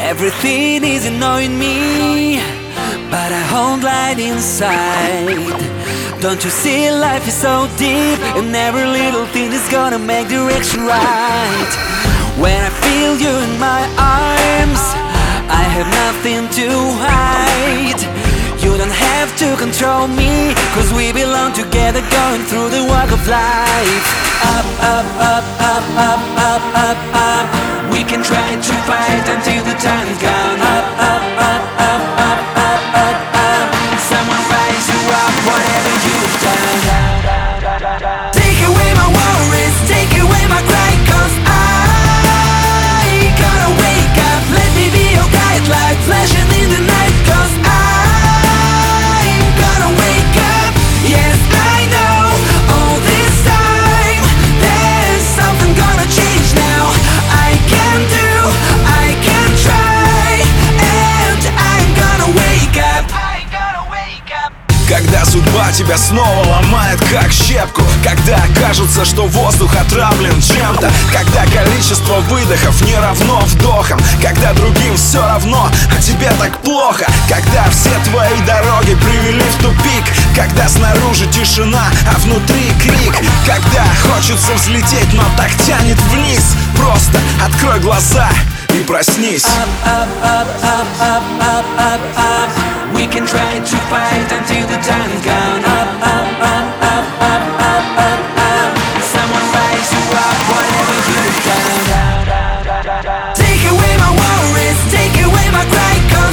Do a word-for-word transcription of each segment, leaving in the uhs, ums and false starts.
Everything is annoying me, but I hold light inside. Don't you see life is so deep, and every little thing is gonna make direction right. When I feel you in my arms, I have nothing to hide. You don't have to control me, cause we belong together, going through the walk of life. Up, up, up, up, up, up, up, up. We can try to fight until the time is gone. Up, up, up, up, up, up, up, up. Someone rise you up, whatever you've done. Take away my worries, take away my cry, cause I gotta wake up. Let me be your guide, like flashing in the night, cause I'm gonna wake up. Yes, I know, all this time there's something gonna change now. I can do, I can try, and I'm gonna wake up. I'm gonna wake up. Когда судьба тебя снова ломает как щепку, когда кажется, что воздух отравлен чем-то, когда количество выдохов не равно вдохам, когда другим все равно, а тебе так плохо, когда все твои дороги привели в тупик, когда снаружи тишина, а внутри крик, когда хочется взлететь, но так тянет вниз. Просто открой глаза и проснись. Up, up, up, up, up, up, up, up. We can try to fight until the time is gone. Up, up, up, up, up, up, up, up. Someone rise you up, whatever you've done. Take away my worries, take away my cry, cause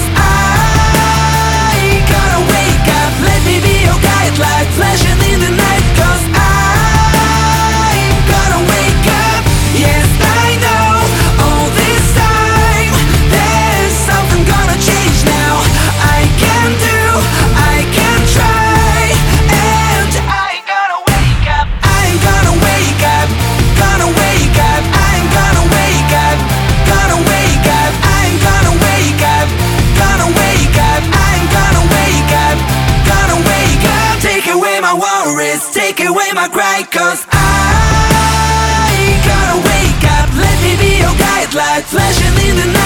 I gotta wake up. Let me be your guide, like flashing in the night, cause I'm gonna wake up. Yes, I know, all this time there's something gonna change now. I can do, I can try, and I'm gonna wake up. I'm gonna wake up, gonna wake up. I'm gonna wake up, gonna wake up. I'm gonna wake up, gonna wake up. I'm gonna wake up, gonna wake up. Take away my worries, take away my cry, cause I gotta wake up. Let me be your guide, like flashing in the night.